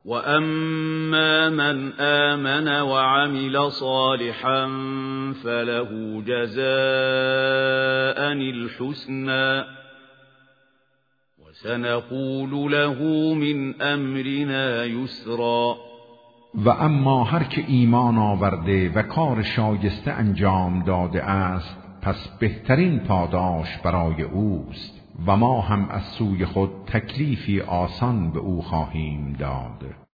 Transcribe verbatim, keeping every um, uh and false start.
وَأَمَّا مَنْ آمَنَ وَعَمِلَ صَالِحًا فَلَهُ جَزَاءً الْحُسْنَى وَسَنَقُولُ لَهُ مِنْ أَمْرِنَا يُسْرًا. و اما هر که ایمان آورده و کار شایسته انجام داده است، پس بهترین پاداش برای اوست و ما هم از سوی خود تکلیفی آسان به او خواهیم داد.